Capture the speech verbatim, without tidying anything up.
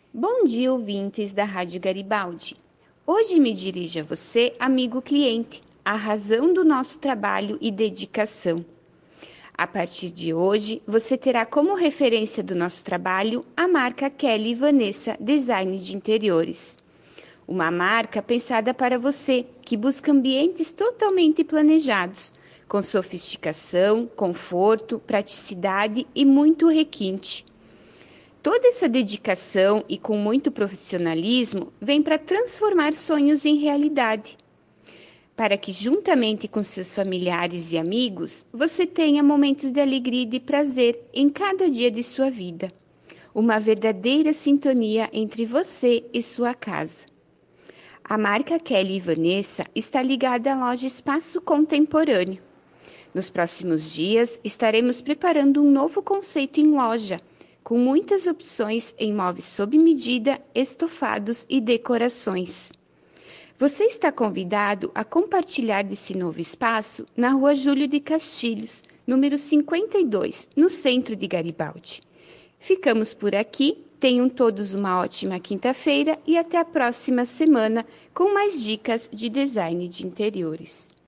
Bom dia, ouvintes da Rádio Garibaldi. Hoje me dirijo a você, amigo cliente, a razão do nosso trabalho e dedicação. A partir de hoje, você terá como referência do nosso trabalho a marca Kelly e Vanessa Design de Interiores. Uma marca pensada para você, que busca ambientes totalmente planejados, com sofisticação, conforto, praticidade e muito requinte. Toda essa dedicação e com muito profissionalismo vem para transformar sonhos em realidade, para que juntamente com seus familiares e amigos, você tenha momentos de alegria e de prazer em cada dia de sua vida. Uma verdadeira sintonia entre você e sua casa. A marca Kelly e Vanessa está ligada à loja Espaço Contemporâneo. Nos próximos dias, estaremos preparando um novo conceito em loja, com muitas opções em móveis sob medida, estofados e decorações. Você está convidado a compartilhar desse novo espaço na Rua Júlio de Castilhos, número cinquenta e dois, no centro de Garibaldi. Ficamos por aqui, tenham todos uma ótima quinta-feira e até a próxima semana com mais dicas de design de interiores.